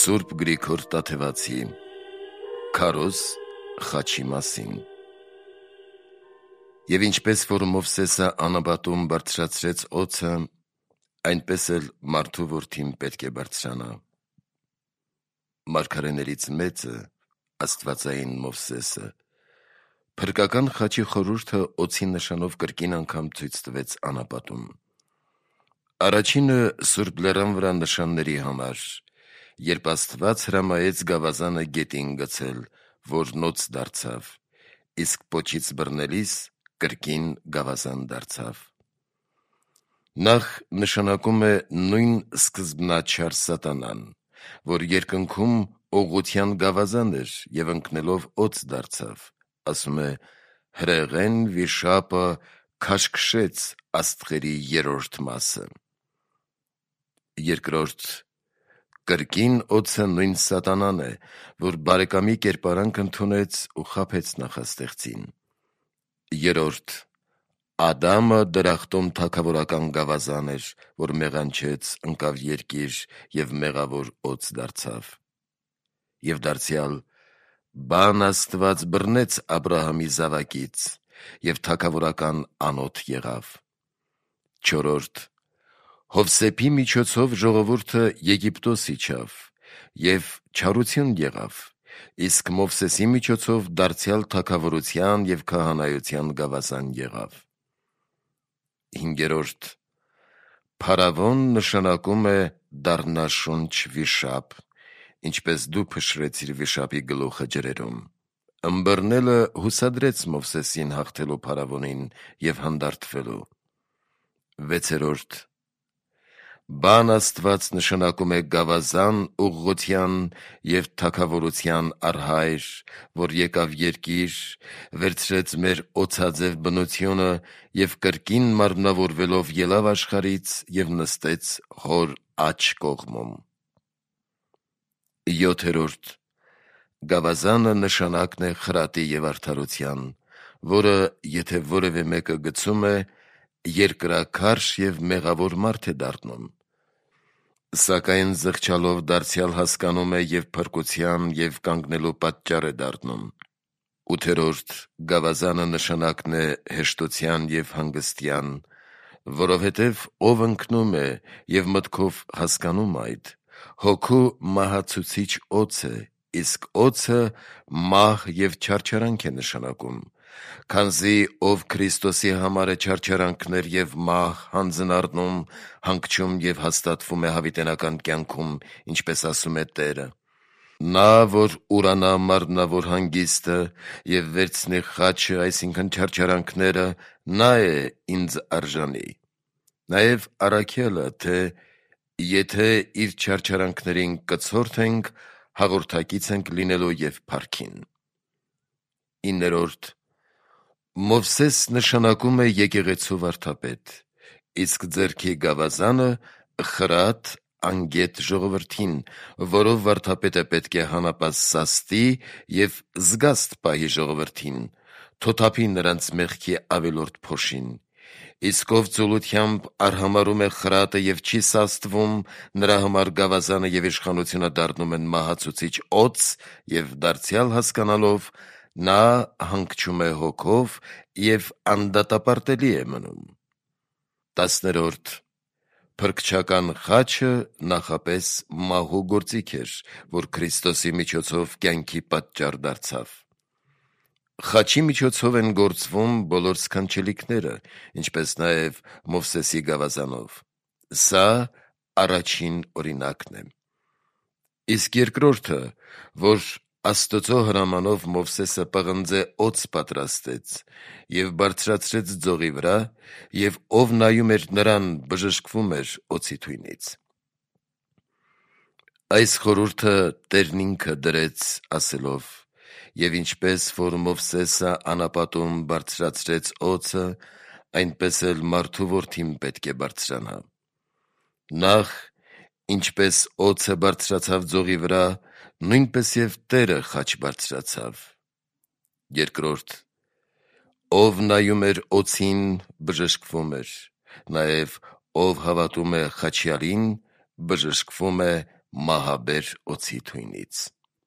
Սուրբ Գրիգոր Տաթևացի Քարոզ խաչի մասին։ Եվ ինչպես որ Մովսեսը անապատում բարձրացրեց օձը, այնպես էլ մարդու որդին պետք է բարձրանա։ Մարգարեներից մեծը, Աստվածային Մովսեսը, փրկական խաչի խորհուրդը օձի նշանով կրկին անգամ ցույց տվեց անապատում։ Առաջինը Սուրբ լեռան վրա նշանների համար, երբ Աստված հրամայեց գավազանը գետին գցել, որ նոց դարձավ, իսկ պոչից բռնելիս կրկին գավազան դարձավ։ Նախ նշանակում է նույն սկզբնաչար սատանան, որ երկնքում օղության գավազան էր և ընկնելով օձ դարձավ, ասում է հրեղեն վիշապը քաշքշեց աստղերի երրորդ մասը։ Երկրորդ, կրկին օձը նույն սատանան է, որ բարեկամի կերպարանք ընդունեց ու խաբեց նախաստեղծին։ Երրորդ, Ադամը դրախտում թագավորական գավազան էր, որ մեղանչեց, ընկավ երկիր և մեղավոր օձ դարձավ։ Եվ դարձյալ բան Աստված բռնեց Աբրահամի զավակից և թագավորական անոթ եղավ։ Չորրորդ, Հովսեփի միջոցով ժողովուրդը Եգիպտոս իջավ և չարություն եղավ, իսկ Մովսեսի միջոցով դարձյալ թագավորության և քահանայության գավազան եղավ։ Հինգերորդ, Փարավոն նշանակում է դառնաշունչ վիշապ, ինչպես դու փշրեցիր վիշապի գլուխը ջրերում։ Ըմբռնելը հուսադրեց Մովսեսին հաղթելու Փարավոնին և հանդարտվելու։ Վեցերորդ, Բան Աստված նշանակում է գավազան, ուղղության և թագավորության առհայր, որ եկավ երկիր, վերցրեց մեր օձաձև բնությունը և կրկին մարմնավորվելով ելավ աշխարհից և նստեց հոր աջ կողմում։ Յոթերորդ, Գավազանը նշանակն է խրատի և արդարության, որը եթե որևէ մեկը գցում է, երկրաքարշ և մեղավոր մարդ է դառնում, սակայն զղջալով դարձյալ հասկանում է և փրկության և կանգնելու պատճառ է դառնում։ Ութերորդ, Գավազանը նշանակն է հեշտության և հանգստյան, որովհետև ով ընկնում է և մտքով հասկանում այդ, հոգու մահացուցիչ օձ է, իսկ օձը մահ և չարչարանք է նշանակում, քանզի ով Քրիստոսի համար է չարչարանքներ և մահ հանձն առնում, հանգչում և հաստատվում է հավիտենական կյանքում, ինչպես ասում է Տերը. նա, որ ուրանա մարմնավոր հանգիստը և վերցնի խաչը, այսինքն չարչարանքները, նա է ինձ արժանի։ Նաև առաքյալը, թե եթե իր չարչարանքներին կցորդենք, հաղորդակից ենք լինելու և փառքին։ Իններորդ, Մովսես նշանակում է եկեղեցու վարդապետ, իսկ ձեռքի գավազանը խրատ անգետ ժողովրդին, որով վարդապետը պետք է հանապազ սաստի և զգաստ պահի ժողովրդին, թոթափի նրանց մեղքի ավելորդ փոշին, իսկ ով ծուլությամբ արհամարհում է խրատը և չի սաստվում, նրա համար գավազանը և իշխանությունը դառնում են մահացուցիչ օձ և դարձյալ հասկանալով, նա հանգչում է հոգով և անդատապարտելի է մնում։ 10. Փրկչական խաչը նախապես մահու գործիք էր, որ Քրիստոսի միջոցով կյանքի պատճառ դարձավ։ Խաչի միջոցով են գործվում բոլոր սքանչելիքները, ինչպես նաև Մովսեսի գավազանով։ Սա առաջին օրինակն է։ Իսկ երկրորդը, որ Աստծո հրամանով Մովսեսը պղնձե օձ պատրաստեց և բարձրացրեց ձողի վրա, և ով նայում էր նրան, բժշկվում էր օձի թույնից։ Այս խորհուրդը Տերն ինքը դրեց ասելով. «Եվ ինչպես որ Մովսեսը անապատում բարձրացրեց օձը, այնպես էլ մարդու որդին պետք է բարձրանա»։ Նախ, ինչպես օձը բարձրացավ ձողի վրա, նույնպես և Տերը խաչ բարձրացավ։ Երկրորդ, ով նայում էր օձին, բժշկվում էր, նաև ով հավատում է խաչյալին, բժշկվում է մահաբեր օձի թույնից։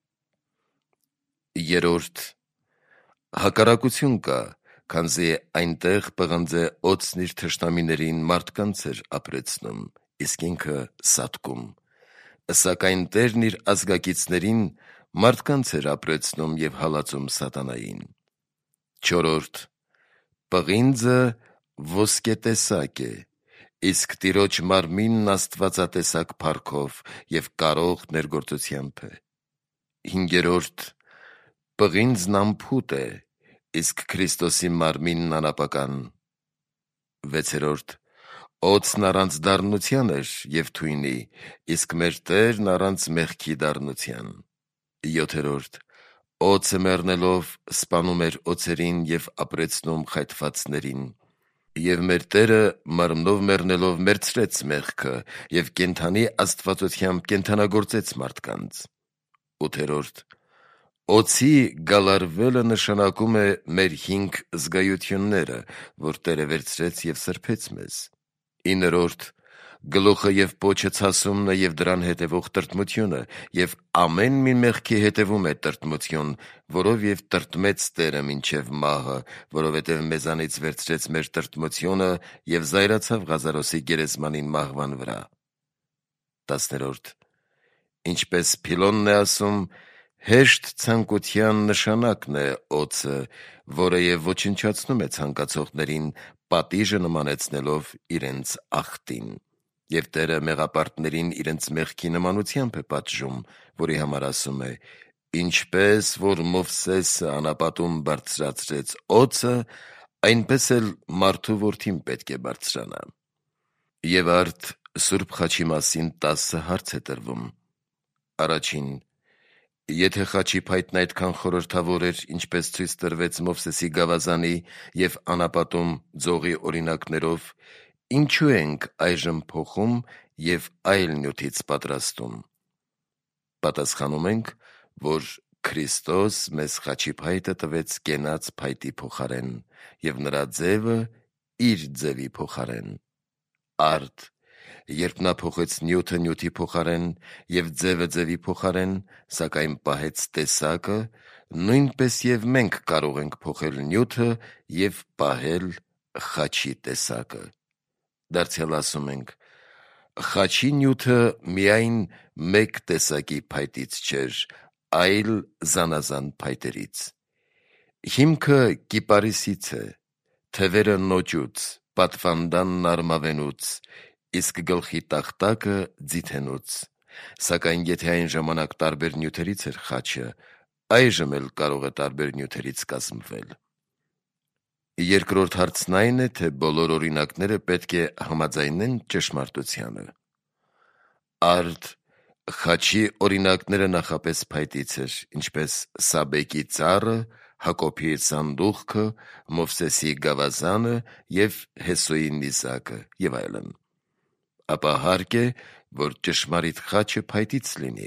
Երորդ, հակառակություն կա, քանզի այնտեղ պղնձե օձն իր թշնամիներին մարդկանց էր ապրեցնում, իսկ ինքը սատկում, սակայն Տերն իր ազգակիցներին մարդկանց էր ապրեցնում և հալածում սատանային։ Չորրորդ, պղինձը ոսկետեսակ է, իսկ Տիրոջ մարմինն աստվածատեսակ փառքով և կարող ներգործությամբ է։ Հինգերորդ, պղինձն անփութ է, իսկ Քրիստոսի մարմինն անապական։ Վեցերորդ, օձն առանց դառնության էր և թույնի, իսկ մեր Տերն առանց մեղքի դառնության։ Յոթերորդ, օձը մեռնելով սպանում էր օձերին և ապրեցնում խայթվածներին, և մեր Տերը մարմնով մեռնելով մերձրեց մեղքը և կենդանի աստվածությամբ կենդանագործեց մարդկանց։ Ութերորդ, օձի գալարվելը նշանակում է մեր 5 զգայությունները, որ Տերը վերցրեց և սրբեց մեզ։ Իններորդ, գլուխը և պոչը ցասումն է և դրան հետևող տրտմությունը, և ամեն մի մեղքի հետևում է տրտմություն, որով և տրտմեց Տերը մինչև մահը, որովհետև մեզանից վերցրեց մեր տրտմությունը և զայրացավ Ղազարոսի գերեզմանին մահվան վրա։ 10. Ինչպես Փիլոնն է ասում, հեշտ ցանկության նշանակն է օձը, որը և ոչնչացնում է ցանկացողներին, պատիժը նմանեցնելով իրենց ախտին, և Տերը մեղապարտներին իրենց մեղքի նմանությամբ է պատժում, որի համար ասում է. «Ինչպես որ Մովսեսը անապատում բարձրացրեց օձը, այնպես էլ մարդու որդին պետք է բարձրանա»։ Եվ արդ Սուրբ խաչի մասին 10 հարց է տրվում։ Առաջին. եթե խաչի փայտն այդքան խորհրդավոր էր, ինչպես ցույց տրվեց Մովսեսի գավազանի և անապատում ձողի օրինակներով, ինչու ենք այժմ փոխում և այլ նյութից պատրաստում։ Պատասխանում ենք, որ Քրիստոս մեզ խաչի փայտը տվեց կենաց փայտի փոխարեն և նրա ձևը իր ձևի փոխարեն։ Արդ, երբ նա փոխեց նյութը նյութի փոխարեն և ձևը ձևի փոխարեն, սակայն պահեց տեսակը, նույնպես և մենք կարող ենք փոխել նյութը և պահել խաչի տեսակը։ Դարձյալ ասում ենք. խաչի նյութը միայն մեկ տեսակի փայտից չէր, այլ զանազան փայտերից։ Հիմքը կիպարիսից է, թևերը նոճուց, պատվանդանն արմավենուց, իսկ գլխի տախտակը ձիթենուց։ Սակայն եթե այն ժամանակ տարբեր նյութերից էր խաչը, այժմ էլ կարող է տարբեր նյութերից կազմվել։ Երկրորդ հարցն այն է, թե բոլոր օրինակները պետք է համաձայնեն ճշմարտությանը։ Արդ, խաչի օրինակները նախապես փայտից էր, ինչպես Սաբեկի ծառը, Հակոբի սանդուղքը, Մովսեսի գավազանը և Հեսոյի նիզակը և այլն։ Ապա հարկ է, որ ճշմարիտ խաչը փայտից լինի։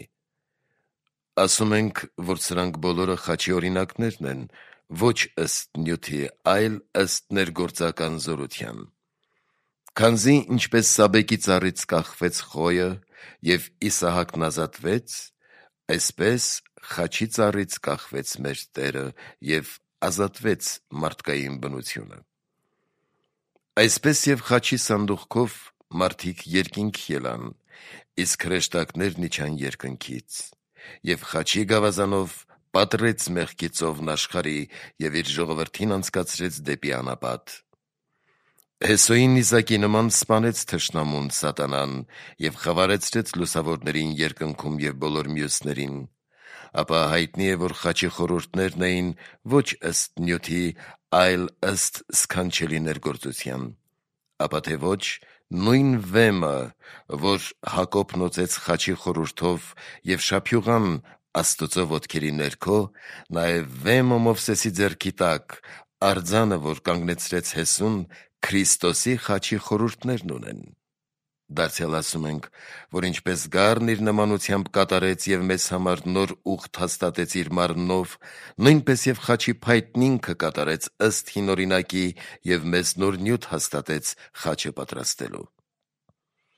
Ասում ենք, որ սրանք բոլորը խաչի օրինակներն են, ոչ ըստ նյութի, այլ ըստ ներգործական զորության։ Քանզի ինչպես Սաբեկի ծառից կախվեց Խոյը և Իսահակն ազատվեց, այսպես խաչի ծառից կախվեց մեր Տերը և ազատվեց մարդկային բնությունը։ Այսպես և խաչի սանդուղքով մարդիկ երկինքի ելան, իսկ հրեշտակներն իջան երկնքից, և խաչի գավազանով պատռեց մեղքի ծովն աշխարհի և իր ժողովրդին անցկացրեց դեպի անապատ։ Հեսոյի նիզակի նման սպանեց թշնամուն սատանան և խավարեցրեց լուսավորներին երկնքում և բոլոր մյուսներին։ Ապա հայտնի է, որ խաչի խորհուրդներն էին ոչ ըստ նյութի, այլ ըստ սքանչելի ներգործության։ Ապա թե ոչ, նույն վեմը, որ Հակոբն օծեց խաչի խորհուրդով և շափյուղան Աստծո ոտքերի ներքո, նաև վեմը Մովսեսի ձեռքի տակ, արձանը, որ կանգնեցրեց Հեսուն, Քրիստոսի խաչի խորհուրդներն ունեն։ Դարձյալ ասում ենք, որ ինչպես գառն իր նմանությամբ կատարեց և մեզ համար նոր ուխտ հաստատեց իր մարմնով, նույնպես և խաչի փայտն ինքը կատարեց ըստ հին օրինակի և մեզ նոր նյութ հաստատեց խաչը պատրաստելու։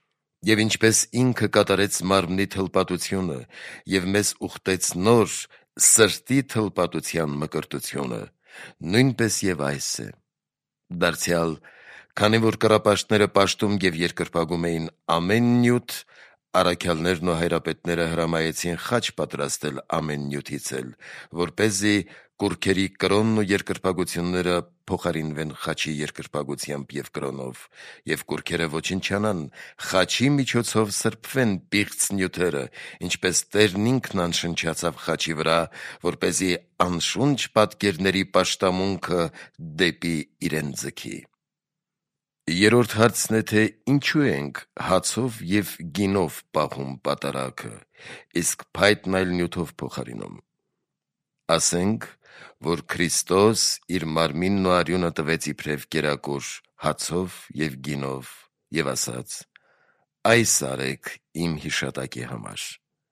Եվ ինչպես ինքը կատարեց մարմնի թլպատությունը և մեզ ուխտեց նոր սրտի թլպատության մկրտությունը, նույնպես և այս է։ Դարձյալ, քանի որ կռապաշտները պաշտում և երկրպագում էին ամեն նյութ, առաքյալներն ու հայրապետները հրամայեցին խաչ պատրաստել ամեն նյութից էլ, որպեսզի կուռքերի կրոնն ու երկրպագությունները փոխարինվեն խաչի երկրպագությամբ և կրոնով, և կուռքերը ոչնչանան, խաչի միջոցով սրբվեն պիղծ նյութերը, ինչպես Տերն ինքն անշնչացավ խաչի վրա, որպեսզի անշունչ պատկերների պաշտամունքը դեպի իրեն ձգի։ Երրորդ հարցն է, թե ինչու ենք հացով և գինով պահում պատարագը, իսկ փայտն այլ նյութով փոխարինում։ Ասենք, որ Քրիստոս իր մարմինն ու արյունը տվեց իբրև կերակուր հացով և գինով և ասաց. «Այս արեք իմ հիշատակի համար»։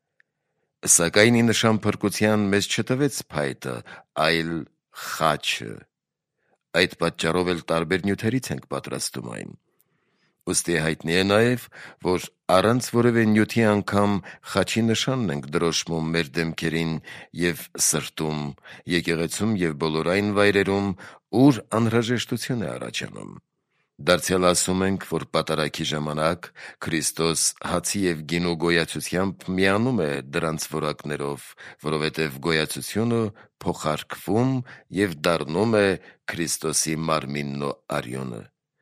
Սակայն ի նշան փրկության մեզ չտվեց փայտը, այլ խաչը։ Այդ պատճառով էլ տարբեր նյութերից ենք պատրաստում այն։ Ուստի հայտնի է նաև, որ առանց որևէ նյութի անգամ խաչի նշանն ենք դրոշմում մեր դեմքերին և սրտում, եկեղեցում և բոլոր այն վայրերում, ուր անհրաժեշտություն է առաջանում։ Դարձյալ ասում ենք, որ պատարագի ժամանակ Քրիստոս հացի և գինու գոյացությամբ միանում է դրանց որակներով, որովհետև գոյացությունը փոխարկվում և դառնում է Քրիստոսի մարմինն ու արյունը։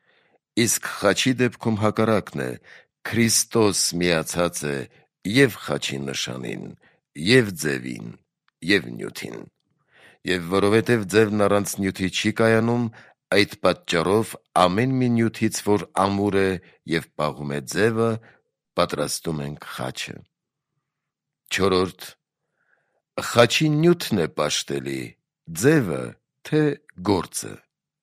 Իսկ խաչի դեպքում հակառակն է. Քրիստոս միացած է և խաչի նշանին, և ձևին, և նյութին։ Եվ որովհետև ձևն առանց նյութի չի կայանում, այդ պատճառով ամեն մի նյութից, որ ամուր է և պաղում է ձևը, պատրաստում ենք խաչը։ Չորրորդ. խաչի նյութն է պաշտելի, ձևը, թե գործը։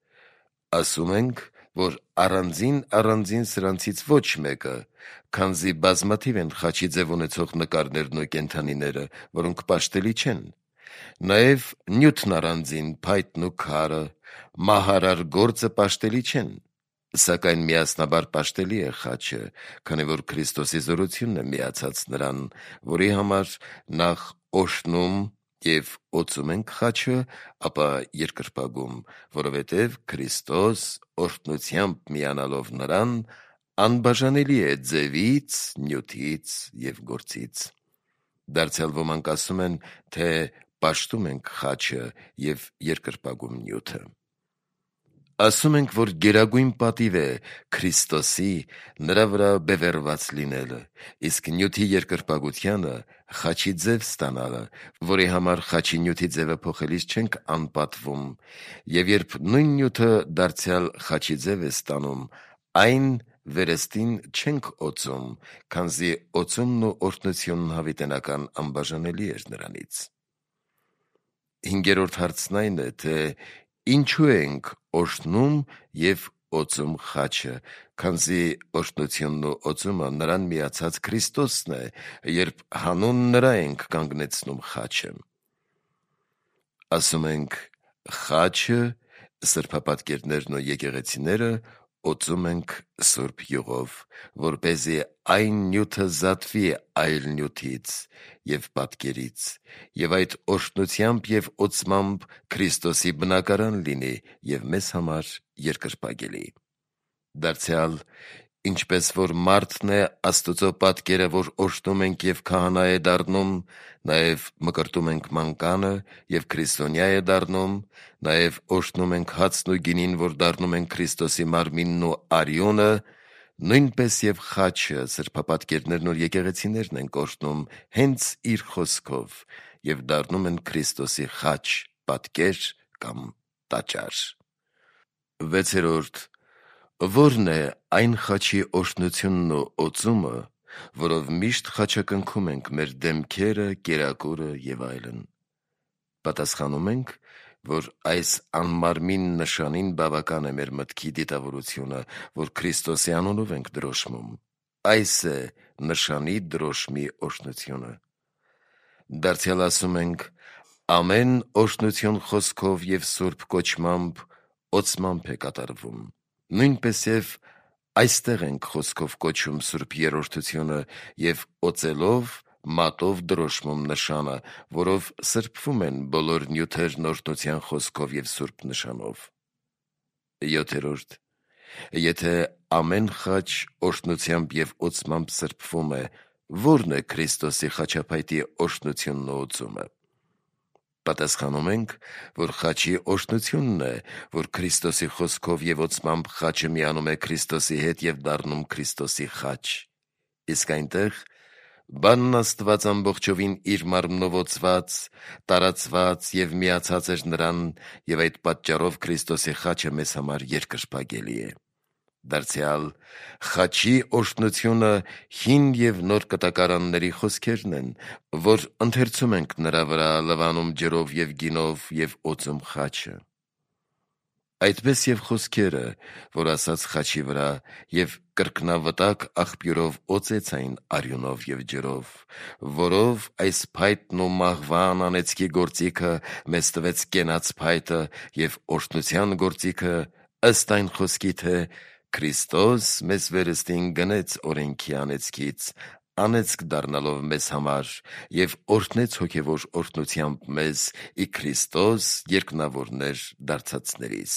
Ասում ենք, որ առանձին սրանցից ոչ մեկը, քանզի բազմաթիվ են խաչի ձև ունեցող նկարներն ու կենդանիները, որոնք պաշտելի չեն։ Նաև նյութն առանձին, փայտն ու քարը, մահարար գործը պաշտելի չեն։ Սակայն միասնաբար պաշտելի է խաչը, քանի որ Քրիստոսի զորությունն է միացած նրան, որի համար նախ օրհնում և օծում ենք խաչը, ապա երկրպագում, որովհետև Քրիստոս օրհնությամբ միանալով նրան, անբաժանելի է ձևից, նյութից և գործից։ Դարձյալ ոմանք ասում են, թե պաշտում ենք խաչը և երկրպագում նյութը։ Ասում ենք, որ գերագույն պատիվ է Քրիստոսի նրա վրա բևեռված լինելը, իսկ նյութի երկրպագությանը խաչի ձև ստանալը, որի համար խաչի նյութի ձևը փոխելիս չենք անպատվում, և երբ նույն նյութը դարձյալ խաչի ձև է ստանում, այն վերստին չենք օծում, քանզի օծումն ու օրհնությունն հավիտենական անբաժանելի էր նրանից։ Հինգերորդ հարցն այն է, թե ինչու ենք օրհնում և օծում խաչը, քանզի օրհնությունն ու օծումը նրան միացած Քրիստոսն է, երբ հանուն նրա ենք կանգնեցնում խաչը։ Ասում ենք, խաչը, սրբապատկերներն ու եկեղեցիները օծում ենք սուրբ յուղով, որպեսզի այն նյութը զատվի այլ նյութից և պատկերից, և այդ օրհնությամբ և օծմամբ Քրիստոսի բնակարան լինի և մեզ համար երկրպագելի։ Դարձյալ, ինչպես որ մարդն է Աստուծո պատկերը, որ օրհնում ենք և քահանա է դառնում, նաև մկրտում ենք մանկանը և քրիստոնյա է դառնում, նաև օրհնում ենք հացն ու գինին, որ դառնում են Քրիստոսի մարմինն ու արյունը, նույնպես և խաչը, սրբապատկերներն ու եկեղեցիներն ենք օրհնում հենց իր խոսքով և դառնում են Քրիստոսի խաչ, պատկեր կամ տաճար։ Վեցերորդ. ո՞րն է այն խաչի օրհնությունն ու օծումը, որով միշտ խաչակնքում ենք մեր դեմքերը, կերակուրը և այլն։ Պատասխանում ենք, որ այս անմարմին նշանին բավական է մեր մտքի դիտավորությունը, որ Քրիստոսի անունով ենք դրոշմում։ Այս է նշանի դրոշմի օրհնությունը։ Դարձյալ ասում ենք. ամեն օրհնություն խոսքով և սուրբ կոչմամբ, օծմամբ է կատարվում, նույնպես և Այստեղ ենք խոսքով կոչում Սուրբ Երրորդությունը և օծելով մատով դրոշմում նշանը, որով սրբվում են բոլոր նյութերն օրհնության խոսքով և սուրբ նշանով։ 7. Եթե ամեն խաչ օրհնությամբ և օծմամբ սրբվում է, ո՞րն է Քրիստոսի խաչապայտի օրհնությունն ու օծումը։ Պատասխանում ենք, որ խաչի օրհնությունն է, որ Քրիստոսի խոսքով և օծմամբ խաչը միանում է Քրիստոսի հետ և դառնում Քրիստոսի խաչ։ Իսկ այնտեղ բանն Աստված ամբողջովին իր մարմնով օծված, տարածված և միացած էր նրան, և այդ պատճառով Քրիստոսի խաչը մեզ համար երկրպագելի է։ Դարձյալ խաչի օրհնությունը հին և նոր կտակարանների խոսքերն են, որ ընթերցում ենք նրա վրա լվանում ջրով և գինով և օծում խաչը։ Այդպես և խոսքերը, որ ասաց խաչի վրա, և կրկնավտակ աղբյուրով օծեց այն արյունով և ջրով, որով այս փայտն ու մահվան անեծքի գործիքը մեզ տվեց կենաց փայտը և օրհնության գործիքը, ըստ այն խոսքի, թե Քրիստոս մեզ վերստին գնեց օրենքի անեծքից, անեծք դառնալով մեզ համար, և օրհնեց հոգևոր օրհնությամբ մեզ ի Քրիստոս երկնավորներ դարձածներիս։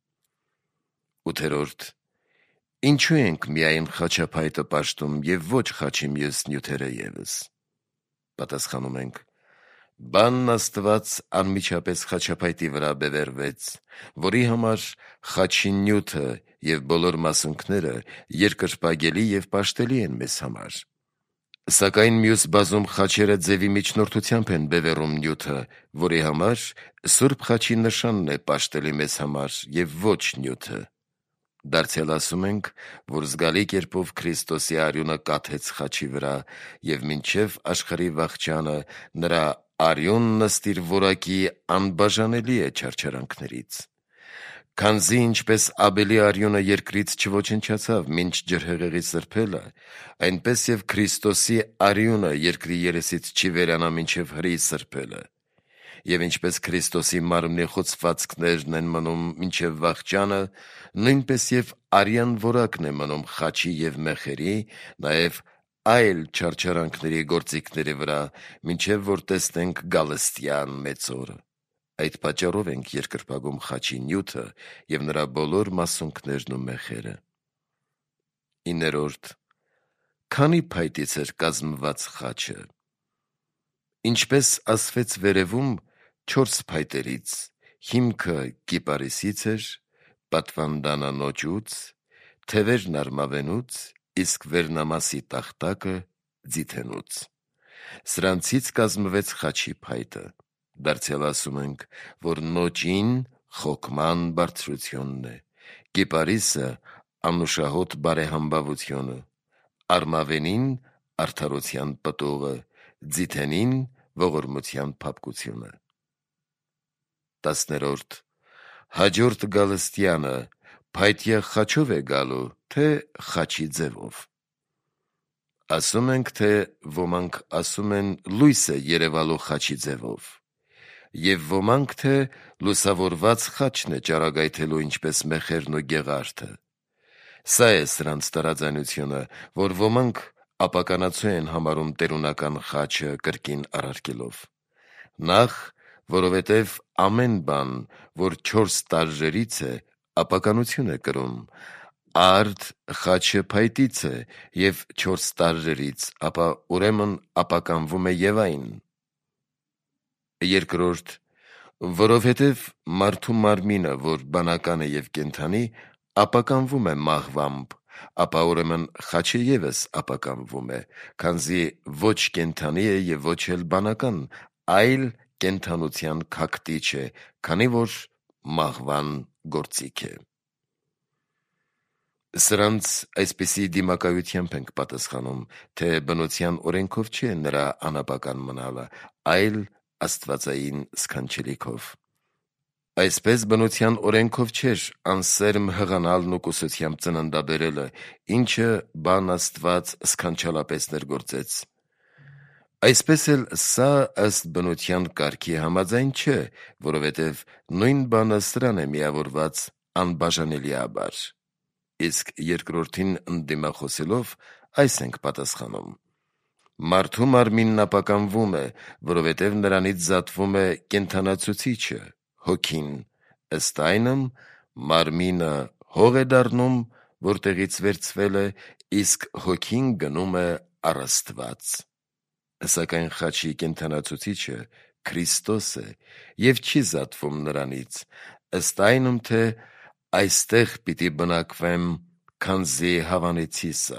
8. Ինչու ենք միայն խաչապայտը պաշտում և ոչ խաչի մյուս նյութերը ևս։ Պատասխանում ենք. բանն Աստված անմիջապես խաչապայտի վրա բևեռվեց, որի համար խաչի նյութը և բոլոր մասունքները երկրպագելի և պաշտելի են մեզ համար։ Սակայն մյուս բազում խաչերը ձևի միջնորդությամբ են բևեռում նյութը, որի համար Սուրբ խաչի նշանն է պաշտելի մեզ համար և ոչ նյութը։ Դարձյալ ասում ենք, որ զգալի կերպով Քրիստոսի արյունը կաթեց խաչի վրա, և մինչև աշխարհի վախճանը նրա արյունն ըստ իր որակի անբաժանելի է չարչարանքներից։ Քանզի ինչպես Աբելի արյունը երկրից չոչնչացավ մինչ ջրհեղեղի սրբելը, այնպես և Քրիստոսի արյունը երկրի երեսից չի վերանա մինչև հրի սրբելը։ Եվ ինչպես Քրիստոսի մարմնի խոցվածքներն են մնում մինչև վախճանը, նույնպես և արյան որակն է մնում խաչի և մեխերի, նաև այլ չարչարանքների գործիքների վրա, մինչև որ տեսնենք գալստյան մեծ օրը։ Այդ պատճառով ենք երկրպագում խաչի նյութը և նրա բոլոր մասունքներն ու մեխերը։ 9. Քանի՞ փայտից էր կազմված խաչը։ Ինչպես ասվեց վերևում, 4 փայտերից, հիմքը կիպարիսից էր, պատվանդանը նոճուց, թևերն արմավենուց, իսկ վերնամասի տախտակը ձիթենուց։ Սրանցից կազմվեց խաչի փայտը։ Դարձյալ ասում ենք, որ նոճին խոքման բարձրությունն է, կիպարիսը անուշահոտ բարեհամբավությունը, արմավենին արդարության պտուղը, ձիթենին ողորմության փափկությունը։ 10. Հաջորդ գալստյանը փայտյա խաչո՞վ է գալու, թե խաչի ձևով։ Ասում ենք, թե ոմանք ասում են լույս է երևալու խաչի ձևով, և ոմանք, թե լուսավորված խաչն է ճառագայթելու ինչպես մեխերն ու գեղարդը։ Սա է սրանց տարաձայնությունը, որ ոմանք ապականացու են համարում տերունական խաչը կրկին առարկելով։ Նախ, որովհետև ամեն բան, որ 4 տարժերից է, ապականություն է կրում, արդ խաչը փայտից է և 4 տարժերից, ապա ուրեմն ապականվում է և այն։ 2. Որովհետև մարդու մարմինը, որ բանական է և կենդանի, ապականվում է մահվամբ, ապա ուրեմն խաչը ևս ապականվում է, քանզի ոչ կենդանի է և ոչ էլ բանական, այլ կենդանության քակտիչ է, քանի որ մահվան գործիք է։ Սրանց այսպիսի դիմակայությամբ ենք պատասխանում, թե բնության օրենքով չէ նրա անապական մնալը, այլ աստվածային սքանչելիքով։ Այսպես բնության օրենքով չէր անսերմ հղանալն ու կուսությամբ ծննդաբերելը, ինչը բան Աստված սքանչալապես ներգործեց։ Այսպես էլ սա ըստ բնության կարգի համաձայն չէ, որովհետև նույն բանը սրան է միավորված անբաժանելիաբար։ իսկ երկրորդին ընդդիմախոսելով այս ենք պատասխանում. Մարդու մարմինն ապականվում է, որովհետև նրանից զատվում է կենդանացուցիչը, հոգին, ըստ այնմ մարմինը հող է դառնում, որտեղից վերցվել է, իսկ հոգին գնում է առ Աստված։ Սակայն խաչի կենդանացուցիչը Քրիստոս է և չի զատվում նրանից, ըստ այնմ թե այստեղ պիտի բնակվեմ, քանզի հավանեցի սա։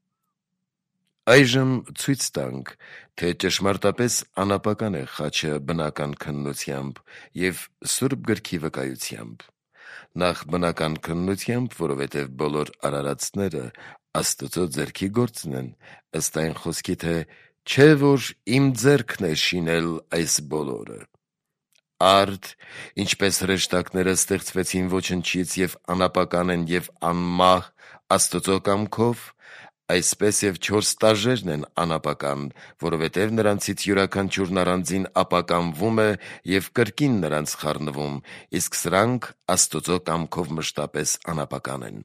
Այժմ ցույց տանք, թե ճշմարտապես անապական է խաչը բնական քննությամբ և Սուրբ Գրքի վկայությամբ։ Նախ բնական քննությամբ, որովհետև բոլոր արարածները Աստծո ձեռքի գործն են, ըստ այն խոսքի, թե չէ որ իմ ձեռքն է շինել այս բոլորը։ Արդ, ինչպես հրեշտակները ստեղծվեցին ոչնչից և անապական են և անմահ Աստծո կամքով, այսպես և 4 ստաժերն են անապական, որովհետև նրանցից յուրաքանչյուրն առանձին ապականվում է և կրկին նրանց խառնվում, իսկ սրանք Աստծո կամքով մշտապես անապական են։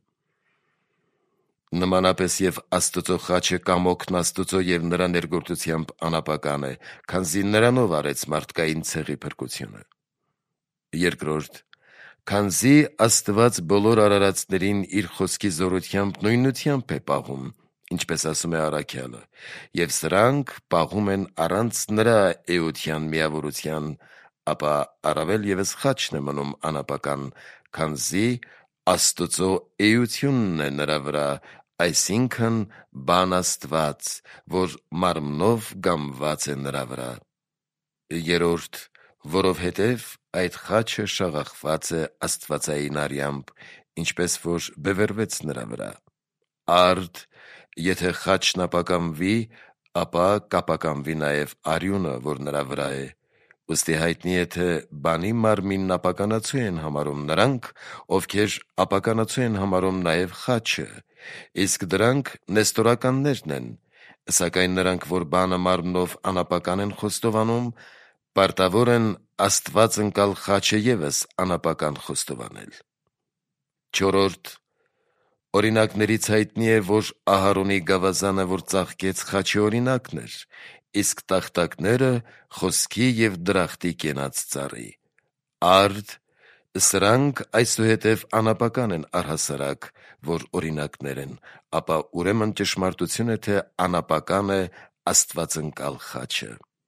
Նմանապես և Աստծո խաչը կամոքն Աստծո և նրա ներգործությամբ անապական է, քանզի նրանով արեց մարդկային ցեղի փրկությունը։ Երկրորդ, քանզի Աստված բոլոր արարածներին իր խոսքի զորությամբ նույնությամբ է պահում, ինչպես ասում է առաքյալը, և սրանք պահում են առանց նրա էության միավորության, ապա առավել ևս խաչն է մնում անապական, քանզի Աստծո էությունն է նրա վրա, այսինքն բան Աստված, որ մարմնով գամված է նրա վրա։ Երրորդ, որովհետև այդ խաչը շաղախված է աստվածային արյամբ, ինչպես որ բևեռվեց նրա վրա։ Արդ, եթե խաչն ապականվի, ապա կապականվի նաև արյունը, որ նրա վրա է։ Ուստի հայտնի է, թե բանի մարմինն ապականացու են համարում նրանք, ովքեր ապականացու են համարում նաև խաչը, իսկ դրանք նեստորականներն են, սակայն նրանք, որ բանը մարմնով անապական են խոստովանում, պարտավոր են Աստված ընկալ խաչը ևս անապական խոստովանել։ Չորրորդ, օրինակներից հայտնի է, որ Ահարոնի գավազանը, որ ծաղկեց, խաչի օրինակն էր, իսկ տախտակները խոսքի և դրախտի կենաց ծառի։ Արդ, սրանք այսուհետև անապական են առհասարակ, որ օրինակներ են, ապա ուրեմն ճշմարտություն է, թե անապական է աստվածընկալ խաչը։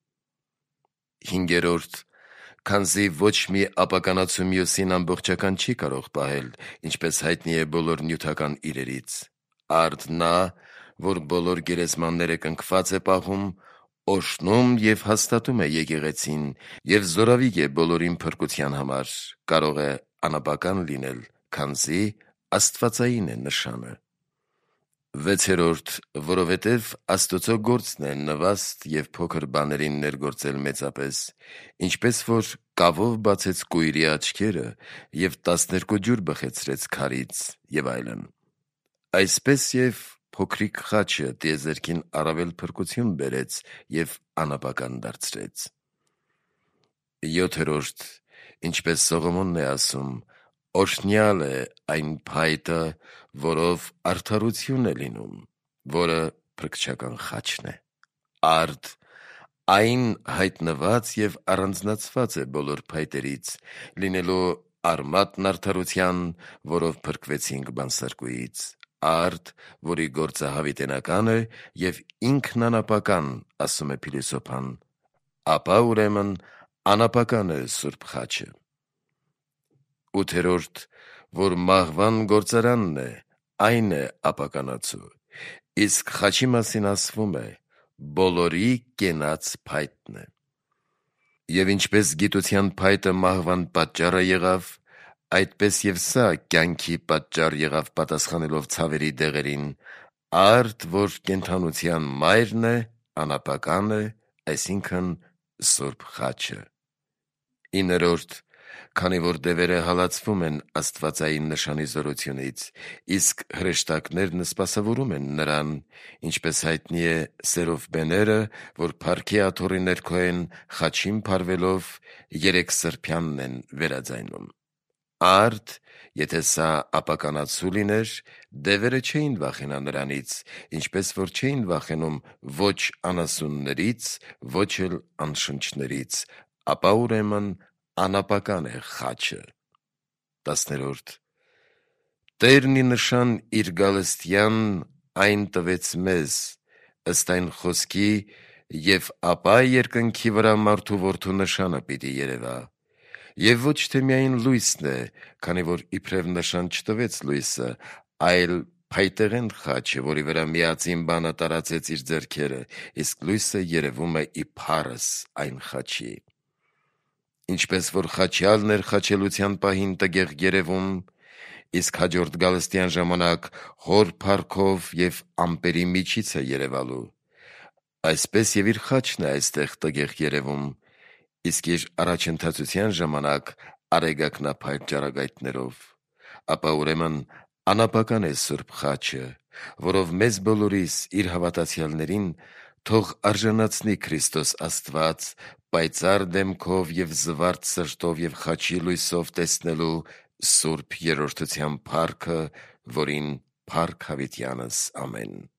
Հինգերորդ, քանզի ոչ մի ապականացու մյուսին ամբողջական չի կարող պահել, ինչպես հայտնի է բոլոր նյութական իրերից։ Արդ նա, որ բոլոր գերեզմանները կնքված է պահում, օրհնում և հաստատում է եկեղեցին և զորավիգ է բոլորին փրկության համար, կարող է անապական լինել, քանզի աստվածային է նշանը։ Վեցերորդ, որովհետև Աստծո գործն է նվաստ և փոքր բաներին ներգործել մեծապես, ինչպես որ կավով բացեց կույրի աչքերը և 12 ջուր բխեցրեց քարից և այլն, այսպես և փոքրիկ խաչը տիեզերքին առավել փրկություն բերեց և անապական դարձրեց։ Յոթերորդ, ինչպես Սողոմոնն է ասում. «Օրհնյալ է այն փայտը, որով արդարություն է լինում», որը փրկչական խաչն է։ Արդ, այն հայտնված և առանձնացված է բոլոր փայտերից, լինելու արմատն արդարության, որով փրկվեցինք բանսարկուից։ Արդ, որի գործը հավիտենական է և ինքն անապական, ասում է փիլիսոփան, ապա ուրեմն անապական է Սուրբ խաչը։ Ութերորդ, որ մահվան գործարանն է, այն է ապականացու, իսկ խաչի մասին ասվում է. բոլորի կենաց փայտն է։ Եվ ինչպես գիտության փայտը մահվան պատճառը եղավ, այդպես և սա կյանքի պատճառ եղավ պատասխանելով ցավերի դեղերին, արդ, որ կենդանության մայրն է, անապական է, այսինքն Սուրբ խաչը։ Իներորդ, քանի որ դևերը հալածվում են աստվածային նշանի զորությունից, իսկ հրեշտակներն սպասավորում են նրան, ինչպես հայտնի է սերովբեները, որ փառքի աթոռի ներքո են, խաչին փարվելով 3 սրբյանն են վերաձայնում։ Արդ, եթե սա ապականացու լիներ, դևերը չէին վախենա նրանից, ինչպես որ չէին վախենում ոչ անասուններից, ոչ էլ անշնչներից, ապա ուրեմն անապական է խաչը։ 10. Տերն ի նշան իր գալստյան այն տվեց մեզ, ըստ այն խոսքի, և ապա երկնքի վրա մարդու որդու նշանը պիտի երևա։ Եվ ոչ թե միայն լույսն է, քանի որ իբրև նշան չտվեց լույսը, այլ փայտեղեն խաչը, որի վրա միածին բանը տարածեց իր ձեռքերը, իսկ լույսը երևում է ի փառս այն խաչի։ Ինչպես որ խաչյալն էր խաչելության պահին տգեղ երևում, իսկ հաջորդ գալստյան ժամանակ հոր փառքով և ամպերի միջից է երևալու, այսպես և իր խաչն է այստեղ տգեղ երևում, իսկ իր առաջընթացության ժամանակ արեգակնափայտ ճառագայթներով, ապա ուրեմն անապական է սուրբ խաչը, որով մեզ բոլորիս իր հավատացյալներին թող արժանացնի Քրիստոս Աստված պայծառ դեմքով և զվարթ սրտով և խաչի լույսով տեսնելու սուրբ երրորդության փառքը, որին փառք հավիտյանս ամեն։